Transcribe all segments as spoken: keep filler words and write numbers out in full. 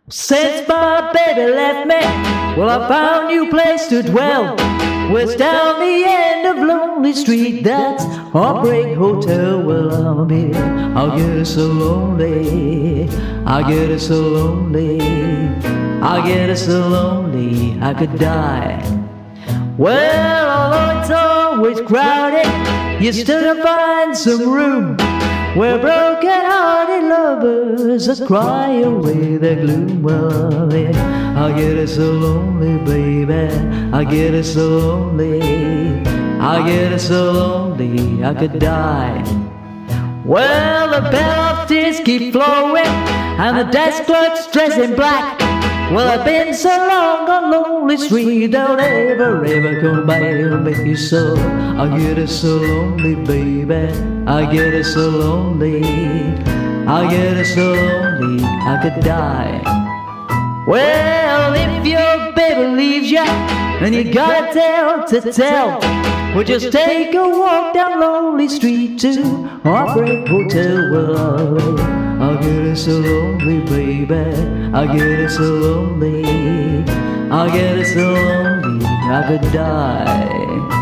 Since my baby left me, well, I found a new place to dwell. West down the end of Lonely Street, that's Heartbreak Hotel. Well, I'm here, I'll get it so lonely, I get it so lonely, I get it so lonely, I could die. Well, although it's always crowded, you still find some room where broken-hearted lovers just cry away their gloom. Well, yeah, I get it so lonely, baby, I get it so lonely, I get it so lonely, I could die. Well, the penalties keep flowing, and the desk clerk's dressed in black. Well, I've been so long on Lonely Street, don't ever, ever come back and make you so. I get it so lonely, baby, I get it so lonely, I get it so lonely, I could die. Well, if your baby leaves you, then you gotta tell to tell. Well, just take a walk down Lonely Street to Heartbreak Hotel. Well, I get it so lonely, baby, I get it so lonely, I get it so lonely, I could die.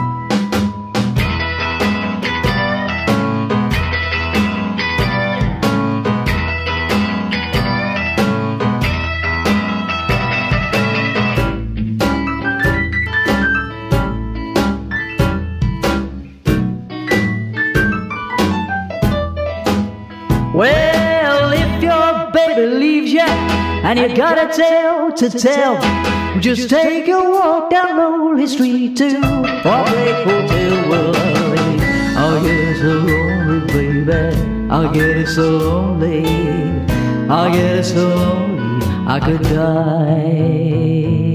Well, if your baby leaves you and you gotta tell to tell, just take a walk down Lonely Street to Heartbreak Hotel. Well, I get it so lonely, baby, I get it so lonely, I get it so lonely, I could die.